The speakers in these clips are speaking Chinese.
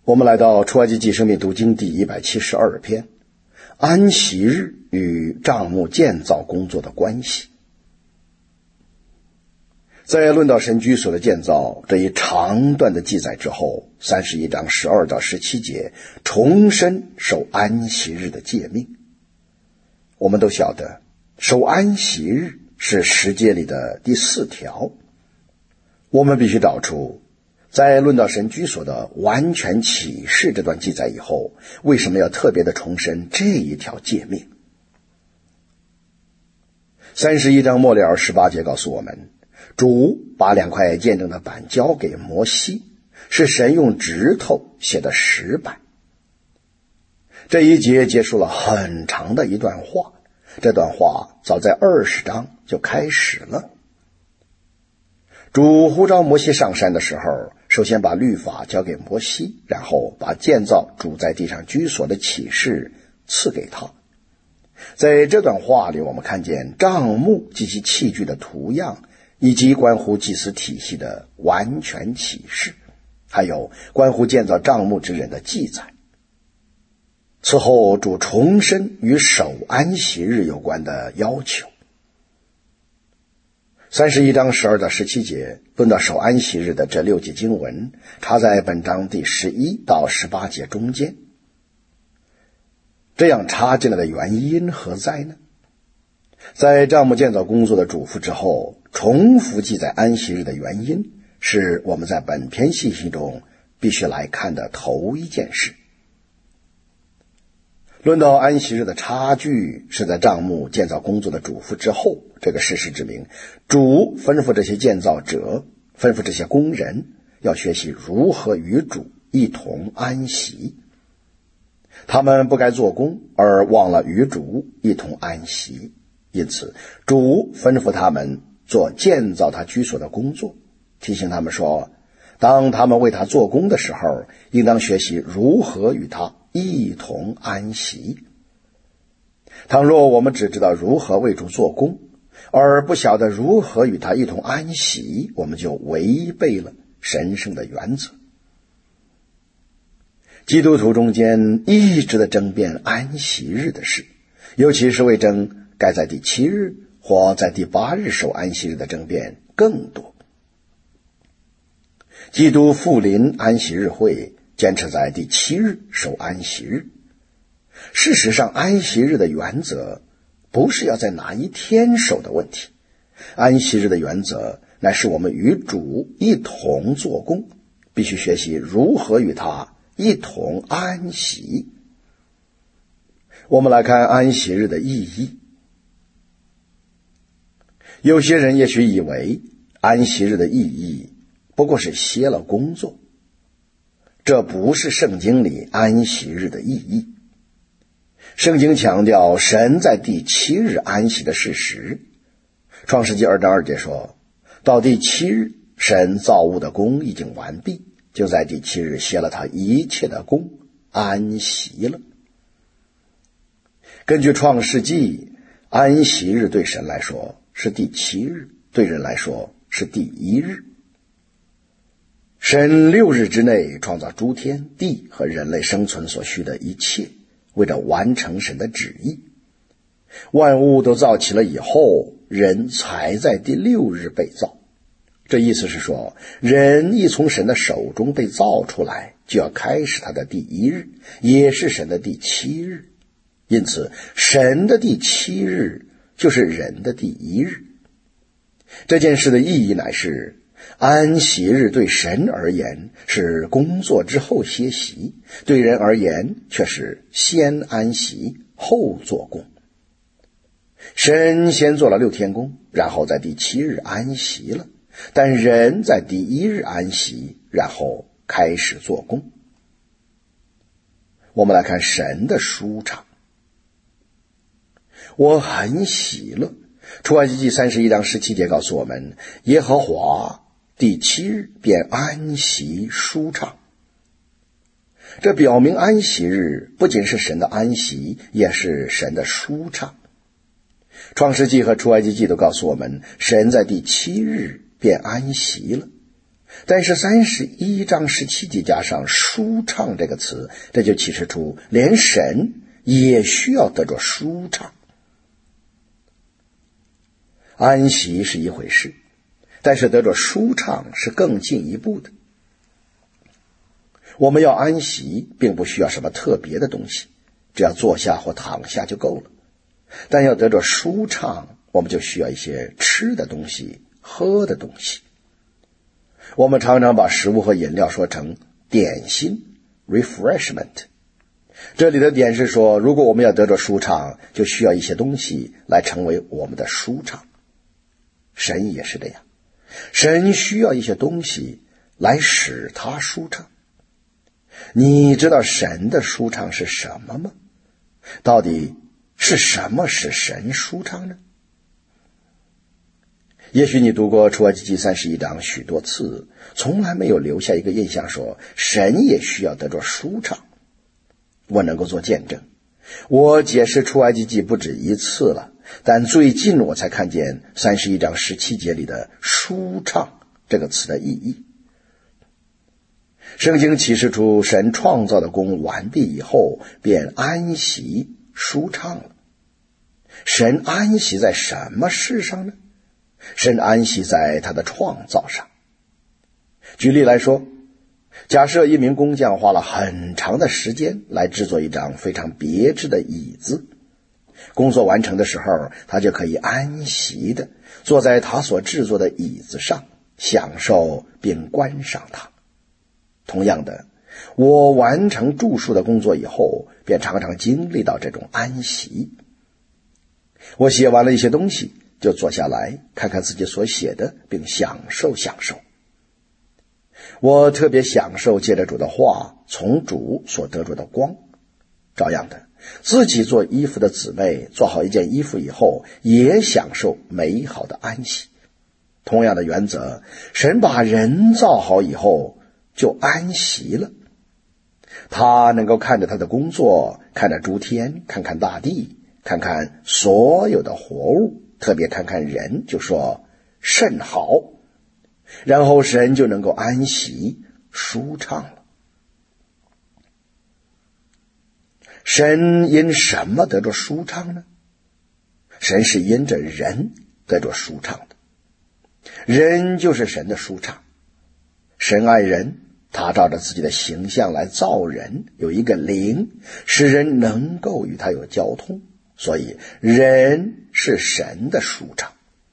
我们来到出埃及记生命读经第172篇，安息日与帐幕建造工作的关系。在论到神居所的建造这一长段的记载之后，31章12到17节重申守安息日的诫命。我们都晓得守安息日是十诫里的第4条。我们必须找出在论到神居所的完全启示这段记载以后，为什么要特别的重申这一条诫命。31章末了18节告诉我们，主把2块见证的板交给摩西，是神用指头写的石板。这一节结束了很长的一段话，这段话早在20章就开始了。主呼召摩西上山的时候，首先把律法交给摩西，然后把建造主在地上居所的启示赐给他。在这段话里，我们看见帐幕及其器具的图样，以及关乎祭司体系的完全启示，还有关乎建造帐幕之人的记载。此后，主重申与守安息日有关的要求。31章12到17节论到守安息日的这6节经文，插在本章第11到18节中间。这样插进来的原因何在呢？在帐幕建造工作的嘱咐之后，重复记载安息日的原因，是我们在本篇信息中必须来看的头一件事。论到安息日的差距是在帐幕建造工作的嘱咐之后，这个事实指明，主吩咐这些建造者，吩咐这些工人要学习如何与主一同安息。他们不该做工而忘了与主一同安息，因此主吩咐他们做建造他居所的工作，提醒他们说，当他们为他做工的时候，应当学习如何与他一同安息。倘若我们只知道如何为主做工，而不晓得如何与他一同安息，我们就违背了神圣的原则。基督徒中间一直的争辩安息日的事，尤其是为争该在第7日或在第8日守安息日的争辩更多。基督复临安息日会坚持在第7日守安息日。事实上，安息日的原则不是要在哪一天守的问题，安息日的原则乃是我们与主一同做工，必须学习如何与他一同安息。我们来看安息日的意义。有些人也许以为安息日的意义不过是歇了工作，这不是圣经里安息日的意义。圣经强调神在第7日安息的事实。创世纪2章2节说，到第7日神造物的工已经完毕，就在第7日歇了他一切的工，安息了。根据创世纪，安息日对神来说是第7日，对人来说是第1日。神6日之内创造诸天地和人类生存所需的一切，为了完成神的旨意。万物都造齐了以后，人才在第6日被造。这意思是说，人一从神的手中被造出来，就要开始他的第1日，也是神的第7日。因此，神的第7日就是人的第1日。这件事的意义乃是，安息日对神而言是工作之后歇息，对人而言却是先安息后做工。神先做了6天工，然后在第7日安息了，但人在第1日安息，然后开始做工。我们来看神的舒畅。我很喜乐。出埃及记31章17节告诉我们，耶和华第7日便安息舒畅。这表明安息日不仅是神的安息，也是神的舒畅。创世纪和出埃及记都告诉我们，神在第7日便安息了。 但是31章17节加上舒畅这个词，这就启示出连神也需要得着舒畅。安息是一回事，但是得着舒畅是更进一步的。我们要安息，并不需要什么特别的东西，只要坐下或躺下就够了。但要得着舒畅，我们就需要一些吃的东西、喝的东西。我们常常把食物和饮料说成点心 refreshment， 这里的点是说，如果我们要得着舒畅，就需要一些东西来成为我们的舒畅。神也是这样，神需要一些东西来使他舒畅。你知道神的舒畅是什么吗？到底是什么使神舒畅呢？也许你读过出埃及记31章许多次，从来没有留下一个印象说神也需要得着舒畅。我能够做见证，我解释出埃及记不止一次了，但最近我才看见31章17节里的舒畅这个词的意义。圣经启示出神创造的工完毕以后，便安息舒畅了。神安息在什么事上呢？神安息在他的创造上。举例来说，假设一名工匠花了很长的时间来制作一张非常别致的椅子，工作完成的时候，他就可以安息的坐在他所制作的椅子上，享受并观赏它。同样的，我完成著述的工作以后，便常常经历到这种安息。我写完了一些东西，就坐下来看看自己所写的，并享受。我特别享受借着主的话从主所得着的光。照样的，自己做衣服的姊妹做好一件衣服以后，也享受美好的安息。同样的原则，神把人造好以后就安息了。他能够看着他的工作，看着诸天，看看大地，看看所有的活物，特别看看人，就说甚好。然后神就能够安息舒畅了。神因什么得着舒畅呢？神是因着人得着舒畅的。人就是神的舒畅。神爱人，他照着自己的形象来造人，有一个灵，使人能够与他有交通，所以人是神的舒畅。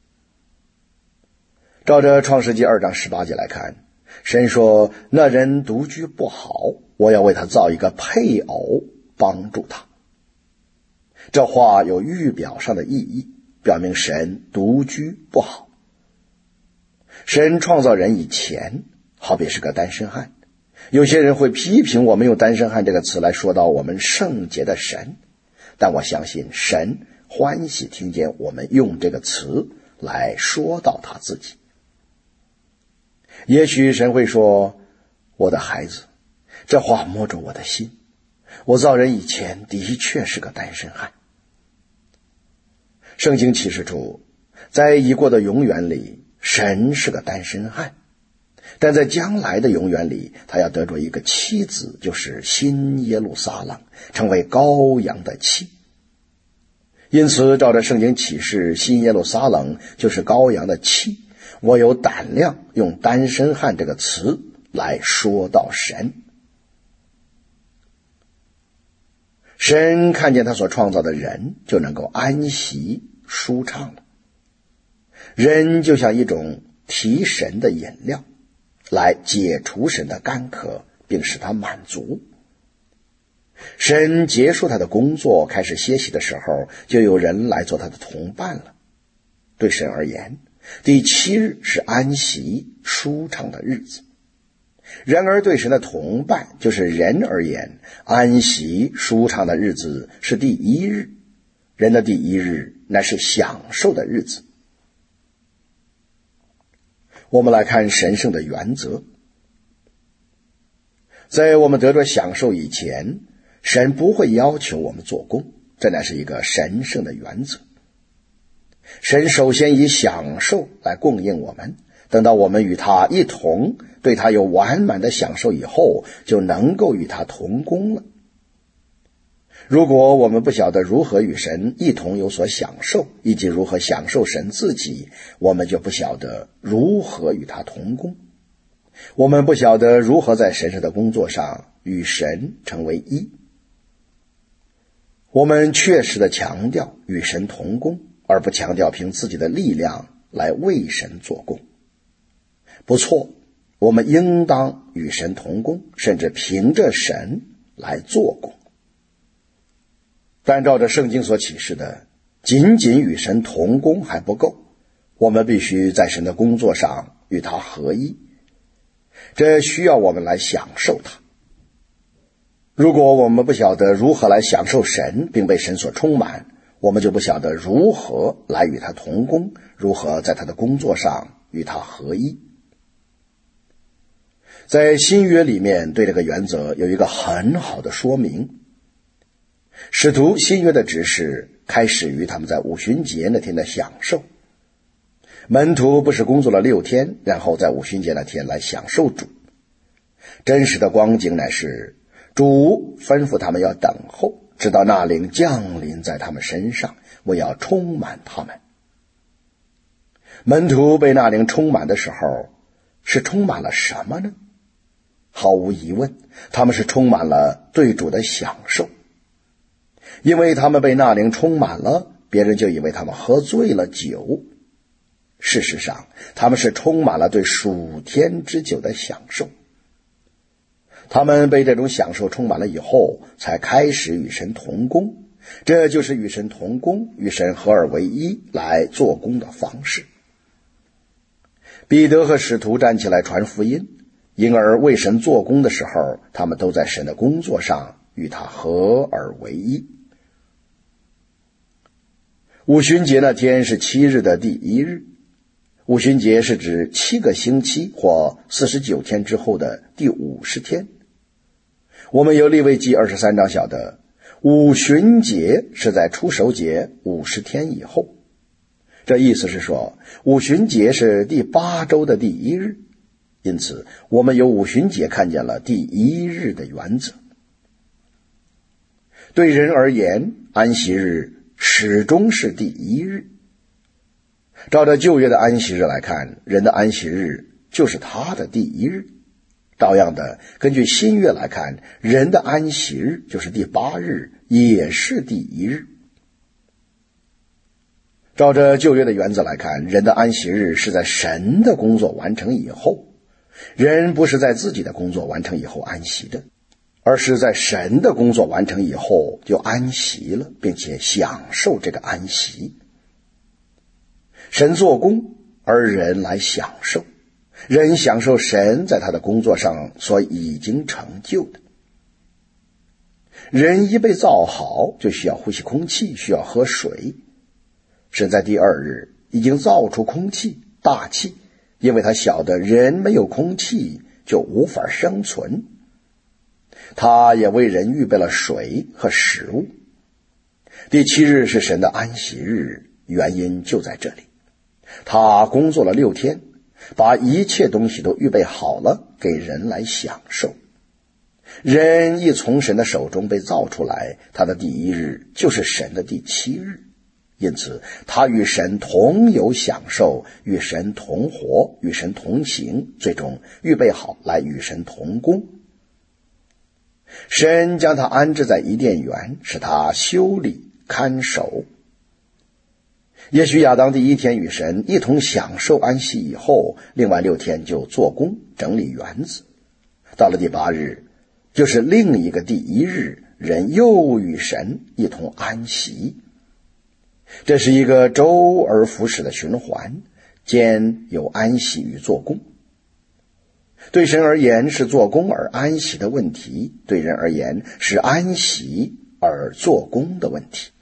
照着创世纪2章18节来看，神说，那人独居不好，我要为他造一个配偶帮助他。这话有预表上的意义，表明神独居不好。神创造人以前好比是个单身汉，有些人会批评我们用单身汉这个词来说到我们圣洁的神，但我相信神欢喜听见我们用这个词来说到他自己。也许神会说，我的孩子，这话摸着我的心，我造人以前的确是个单身汉。圣经启示出，在已过的永远里，神是个单身汉，但在将来的永远里，他要得着一个妻子，就是新耶路撒冷，成为羔羊的妻。因此照着圣经启示，新耶路撒冷就是羔羊的妻。我有胆量用单身汉这个词来说到神。神看见他所创造的人，就能够安息舒畅了。人就像一种提神的饮料，来解除神的干渴，并使他满足。神结束他的工作，开始歇息的时候，就有人来做他的同伴了。对神而言，第7日是安息舒畅的日子。然而对神的同伴，就是人而言，安息舒畅的日子是第1日。人的第1日乃是享受的日子。我们来看神圣的原则。在我们得着享受以前，神不会要求我们做工，这乃是一个神圣的原则。神首先以享受来供应我们， 等到我们与他一同对他有完满的享受以后，就能够与他同工了。如果我们不晓得如何与神一同有所享受，以及如何享受神自己，我们就不晓得如何与他同工。我们不晓得如何在神圣的工作上与神成为一。我们确实地强调与神同工，而不强调凭自己的力量来为神做工。不错，我们应当与神同工，甚至凭着神来做工。但照着圣经所启示的，仅仅与神同工还不够，我们必须在神的工作上与他合一，这需要我们来享受他。如果我们不晓得如何来享受神并被神所充满，我们就不晓得如何来与他同工，如何在他的工作上与他合一。在新约里面对这个原则有一个很好的说明。使徒新约的指示开始于他们在五旬节那天的享受。门徒不是工作了6天，然后在五旬节那天来享受主。真实的光景乃是主吩咐他们要等候，直到那灵降临在他们身上，我要充满他们。门徒被那灵充满的时候，是充满了什么呢？毫无疑问，他们是充满了对主的享受。因为他们被那灵充满了，别人就以为他们喝醉了酒。事实上，他们是充满了对属天之酒的享受。他们被这种享受充满了以后，才开始与神同工。这就是与神同工，与神合而为一来做工的方式。彼得和使徒站起来传福音，因而为神做工的时候，他们都在神的工作上与他合而为一。五旬节那天是7日的第1日。五旬节是指7个星期或49天之后的第50天。我们由利未记23章晓得，五旬节是在初守节50天以后。这意思是说，五旬节是第8周的第1日。因此，我们由五旬节看见了第1日的原则。对人而言，安息日始终是第1日。照着旧约的安息日来看，人的安息日就是他的第1日。照样的，根据新约来看，人的安息日就是第8日，也是第1日。照着旧约的原则来看，人的安息日是在神的工作完成以后。人不是在自己的工作完成以后安息的，而是在神的工作完成以后就安息了，并且享受这个安息。神做工，而人来享受。人享受神在他的工作上所已经成就的。人一被造好，就需要呼吸空气，需要喝水。神在第2日已经造出空气、大气，因为他晓得人没有空气就无法生存。他也为人预备了水和食物。第7日是神的安息日，原因就在这里。他工作了6天，把一切东西都预备好了，给人来享受。人一从神的手中被造出来，他的第1日就是神的第7日。因此，他与神同有享受，与神同活，与神同行，最终预备好来与神同工。神将他安置在伊甸园，使他修理看守。也许亚当第1天与神一同享受安息以后，另外6天就做工整理园子。到了第8日，就是另一个第1日，人又与神一同安息。这是一个周而复始的循环，兼有安息与做工。对神而言是做工而安息的问题，对人而言是安息而做工的问题。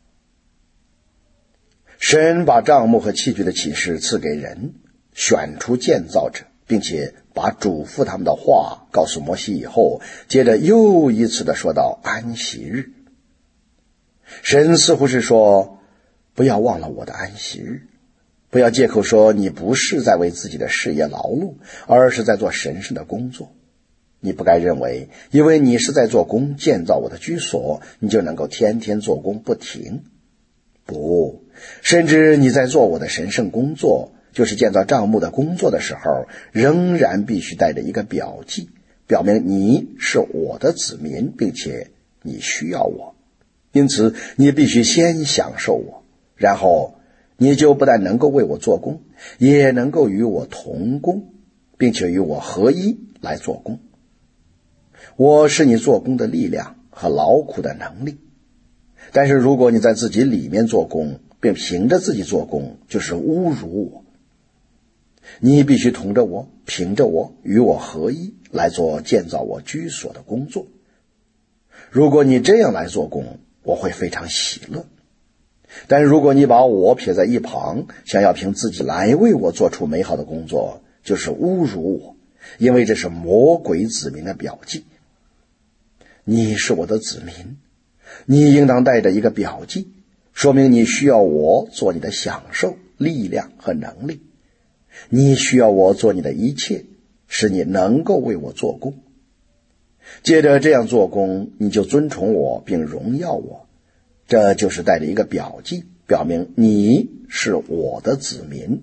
神把帐幕和器具的启示赐给人，选出建造者，并且把嘱咐他们的话告诉摩西以后，接着又一次的说到安息日。神似乎是说，不要忘了我的安息日。 不要借口说你不是在为自己的事业劳碌，而是在做神圣的工作。你不该认为因为你是在做工建造我的居所，你就能够天天做工不停。不，甚至你在做我的神圣工作，就是建造帐幕的工作的时候，仍然必须带着一个表记，表明你是我的子民，并且你需要我。因此你必须先享受我，然后你就不但能够为我做工，也能够与我同工，并且与我合一来做工。我是你做工的力量和劳苦的能力。但是如果你在自己里面做工，并凭着自己做工，就是侮辱我。你必须同着我，凭着我，与我合一来做建造我居所的工作。如果你这样来做工，我会非常喜乐。但如果你把我撇在一旁，想要凭自己来为我做出美好的工作，就是侮辱我，因为这是魔鬼子民的表记。你是我的子民，你应当带着一个表记，说明你需要我做你的享受、力量和能力。你需要我做你的一切，使你能够为我做工。借着这样做工，你就尊崇我并荣耀我。这就是带着一个表记，表明你是我的子民。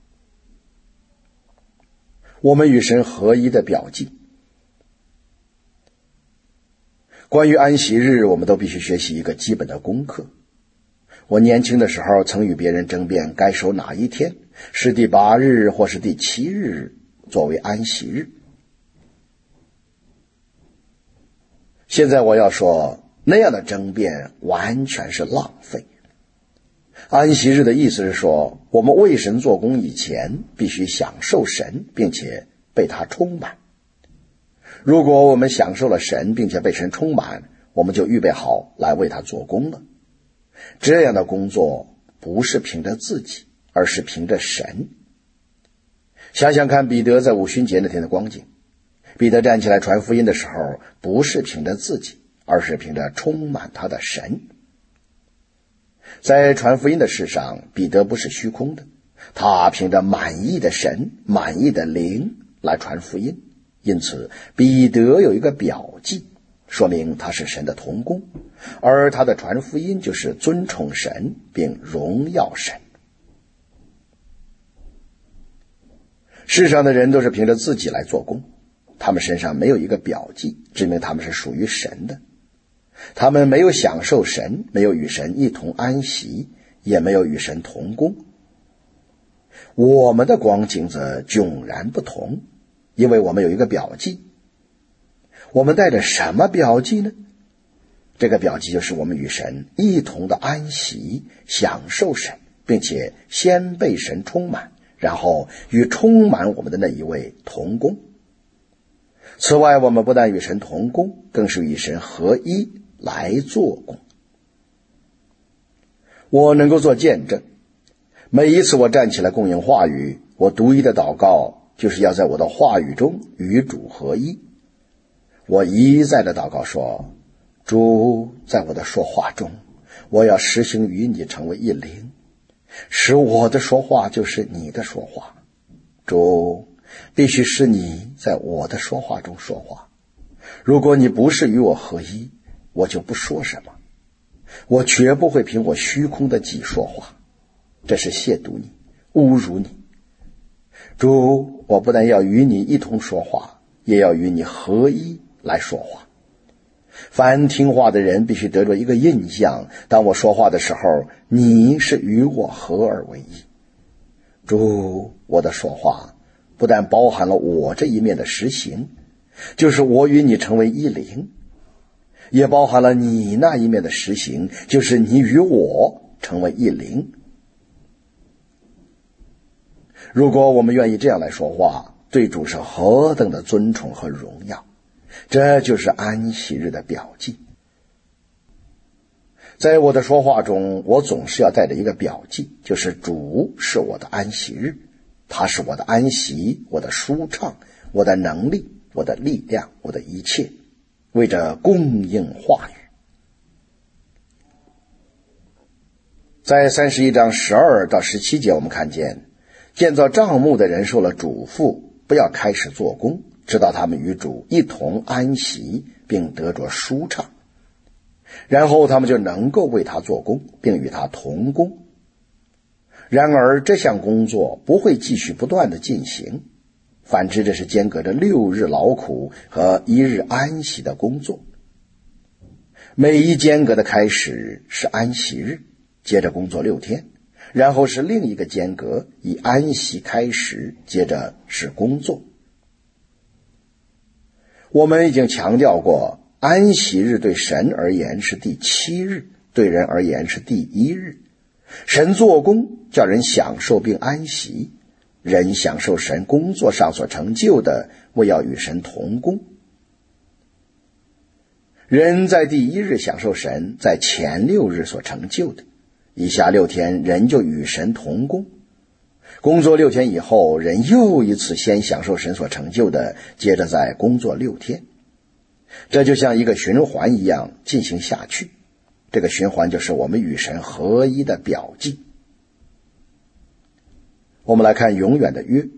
我们与神合一的表记。关于安息日，我们都必须学习一个基本的功课。我年轻的时候曾与别人争辩该守哪一天，是第8日或是第7日作为安息日。现在我要说，那样的争辩完全是浪费。安息日的意思是说，我们为神做工以前，必须享受神，并且被他充满。如果我们享受了神，并且被神充满，我们就预备好来为他做工了。这样的工作不是凭着自己，而是凭着神。想想看彼得在五旬节那天的光景。彼得站起来传福音的时候，不是凭着自己，而是凭着充满他的神。在传福音的事上，彼得不是虚空的，他凭着满意的神、满意的灵来传福音。因此彼得有一个表记，说明他是神的同工，而他的传福音就是尊崇神并荣耀神。世上的人都是凭着自己来做工，他们身上没有一个表记，证明他们是属于神的。他们没有享受神，没有与神一同安息，也没有与神同工。我们的光景则迥然不同，因为我们有一个表记。我们带着什么表记呢？这个表记就是我们与神一同的安息，享受神，并且先被神充满，然后与充满我们的那一位同工。此外，我们不但与神同工，更是与神合一来做工。我能够做见证，每一次我站起来供应话语，我独一的祷告就是要在我的话语中与主合一。我一再的祷告说，主，在我的说话中，我要实行与你成为一灵，使我的说话就是你的说话。主，必须是你在我的说话中说话。如果你不是与我合一，我就不说什么。我绝不会凭我虚空的己说话，这是亵渎你，侮辱你。主，我不但要与你一同说话，也要与你合一来说话。凡听话的人必须得着一个印象，当我说话的时候，你是与我合而为一。主，我的说话不但包含了我这一面的实行，就是我与你成为一灵，也包含了你那一面的实行，就是你与我成为一灵。如果我们愿意这样来说话，对主是何等的尊崇和荣耀。这就是安息日的表记。在我的说话中，我总是要带着一个表记，就是主是我的安息日，他是我的安息，我的舒畅，我的能力，我的力量，我的一切，为着供应话语。 在31章12到17节，我们看见建造帐幕的人受了嘱咐，不要开始做工，直到他们与主一同安息，并得着舒畅，然后他们就能够为他做工，并与他同工。然而这项工作不会继续不断地进行，反之这是间隔着6日劳苦和1日安息的工作。每一间隔的开始是安息日，接着工作6天，然后是另一个间隔，以安息开始，接着是工作。我们已经强调过，安息日对神而言是第7日，对人而言是第1日。神做工叫人享受并安息，人享受神工作上所成就的，为要与神同工。人在第1日享受神在前6日所成就的，以下6天人就与神同工。工作6天以后，人又一次先享受神所成就的，接着再工作6天。这就像一个循环一样进行下去，这个循环就是我们与神合一的表记。我们来看永远的约。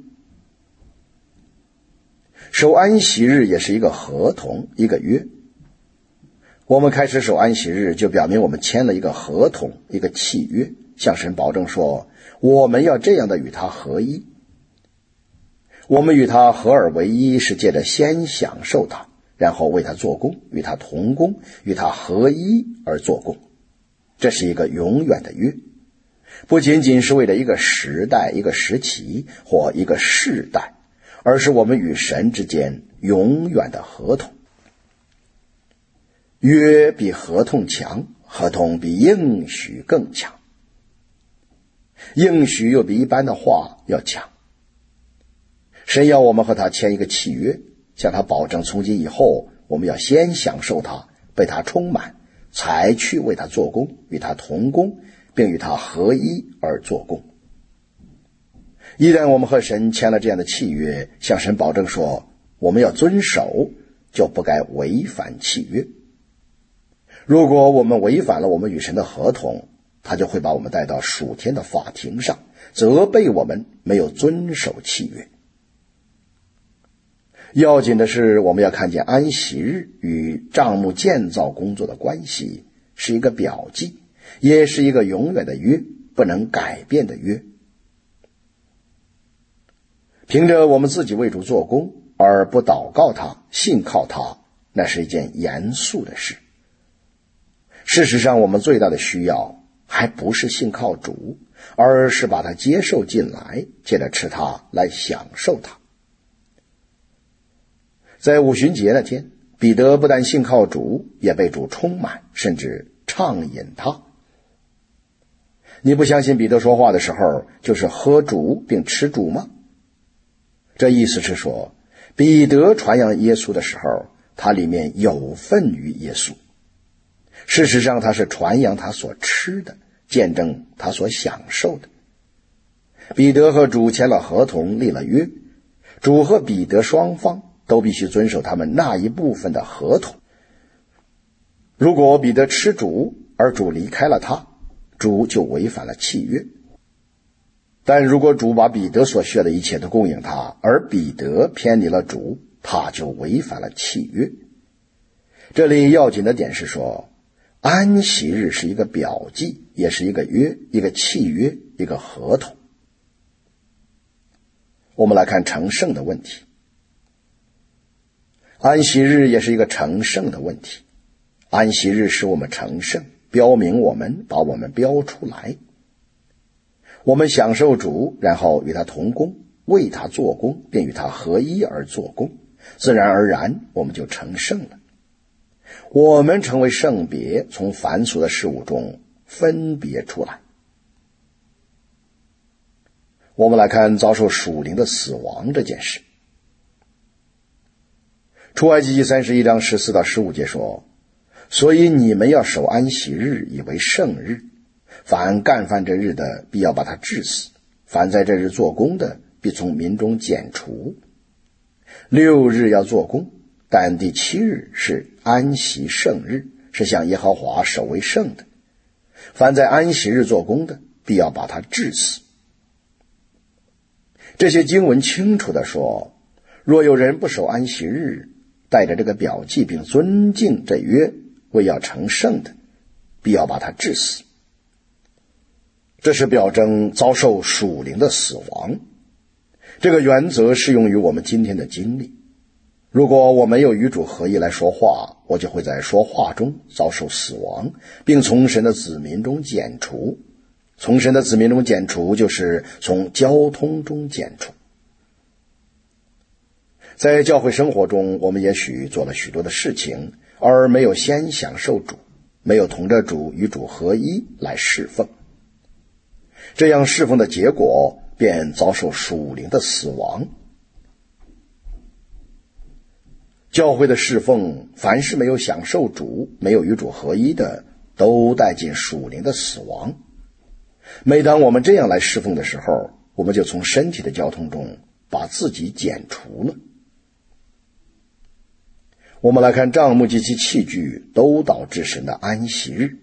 守安息日也是一个合同，一个约。我们开始守安息日，就表明我们签了一个合同，一个契约，向神保证说我们要这样的与他合一。我们与他合而为一，是借着先享受他，然后为他做工，与他同工，与他合一而做工。这是一个永远的约，不仅仅是为了一个时代、一个时期或一个世代，而是我们与神之间永远的合同。约比合同强，合同比应许更强，应许又比一般的话要强。神要我们和他签一个契约，向他保证从今以后我们要先享受他，被他充满，才去为他做工，与他同工，并与他合一而做工。一旦我们和神签了这样的契约，向神保证说我们要遵守，就不该违反契约。如果我们违反了我们与神的合同，他就会把我们带到属天的法庭上，责备我们没有遵守契约。要紧的是，我们要看见安息日与帐幕建造工作的关系，是一个表记，也是一个永远的约，不能改变的约。凭着我们自己为主做工，而不祷告他、信靠他，那是一件严肃的事。事实上，我们最大的需要还不是信靠主，而是把他接受进来，借着吃他来享受他。在五旬节那天，彼得不但信靠主，也被主充满，甚至畅饮他。你不相信彼得说话的时候就是喝主并吃主吗？这意思是说，彼得传扬耶稣的时候，他里面有份于耶稣。事实上，他是传扬他所吃的，见证他所享受的。彼得和主签了合同，立了约，主和彼得双方都必须遵守他们那一部分的合同。如果彼得吃主，而主离开了他，主就违反了契约。但如果主把彼得所需要的一切都供应他，而彼得偏离了主，他就违反了契约。这里要紧的点是说，安息日是一个表记，也是一个约，一个契约，一个合同。我们来看成圣的问题。安息日也是一个成圣的问题。安息日使我们成圣，标明我们，把我们标出来。我们享受主，然后与他同工，为他做工，并与他合一而做工，自然而然我们就成圣了。我们成为圣别，从凡俗的事物中分别出来。我们来看遭受属灵的死亡这件事。出埃及记31章14到15节说，所以你们要守安息日，以为圣日。凡干犯这日的，必要把他治死；凡在这日做工的，必从民中剪除。6日要做工，但第7日是安息圣日，是向耶和华守为圣的。 凡在安息日做工的，必要把他治死。这些经文清楚地说，若有人不守安息日，带着这个表记并尊敬这约，为要成圣的，必要把他治死。这是表征遭受属灵的死亡。这个原则适用于我们今天的经历。如果我没有与主合一来说话，我就会在说话中遭受死亡，并从神的子民中剪除。从神的子民中剪除，就是从交通中剪除。在教会生活中，我们也许做了许多的事情，而没有先享受主，没有同着主与主合一来侍奉。这样侍奉的结果便遭受属灵的死亡。教会的侍奉，凡是没有享受主，没有与主合一的，都带进属灵的死亡。每当我们这样来侍奉的时候，我们就从身体的交通中把自己剪除了。我们来看帐幕及其器具都导致神的安息日。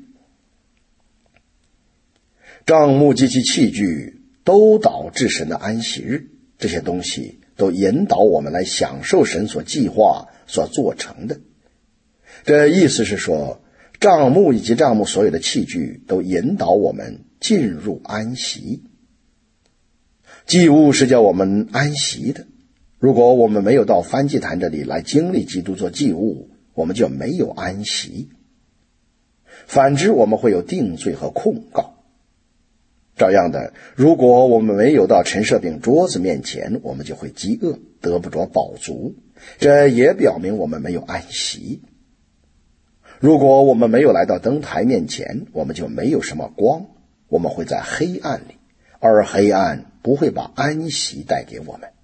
帐幕及其器具都导致神的安息日，这些东西都引导我们来享受神所计划所做成的。这意思是说，帐幕以及帐幕所有的器具都引导我们进入安息。祭物是叫我们安息的，如果我们没有到燔祭坛这里来经历基督做祭物，我们就没有安息。反之，我们会有定罪和控告。照样的，如果我们没有到陈设饼桌子面前，我们就会饥饿，得不着饱足，这也表明我们没有安息。如果我们没有来到灯台面前，我们就没有什么光，我们会在黑暗里，而黑暗不会把安息带给我们。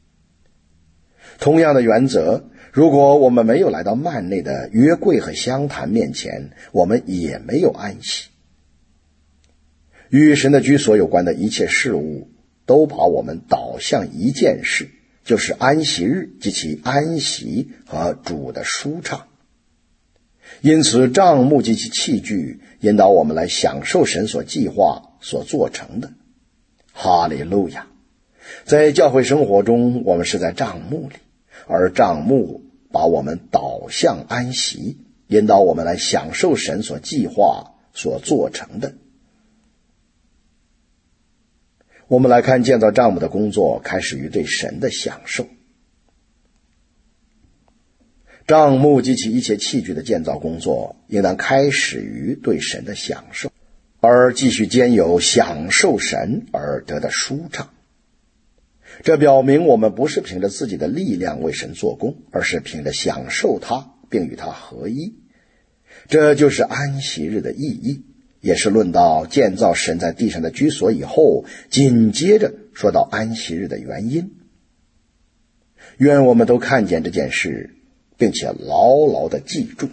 同样的原则，如果我们没有来到幔内的约柜和香坛面前，我们也没有安息。与神的居所有关的一切事物，都把我们导向一件事，就是安息日及其安息和主的舒畅。因此，帐幕及其器具引导我们来享受神所计划所做成的。哈利路亚！在教会生活中，我们是在帐幕里，而帐幕把我们导向安息，引导我们来享受神所计划所做成的。我们来看建造帐幕的工作开始于对神的享受。帐幕及其一切器具的建造工作应当开始于对神的享受，而继续兼有享受神而得的舒畅。这表明我们不是凭着自己的力量为神做工，而是凭着享受他并与他合一。这就是安息日的意义，也是论到建造神在地上的居所以后，紧接着说到安息日的原因。愿我们都看见这件事，并且牢牢地记住。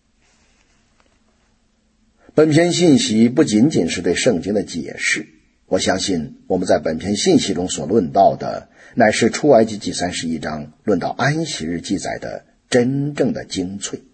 本篇信息不仅仅是对圣经的解释，我相信我们在本篇信息中所论到的，乃是出埃及记31章论到安息日记载的真正的精粹。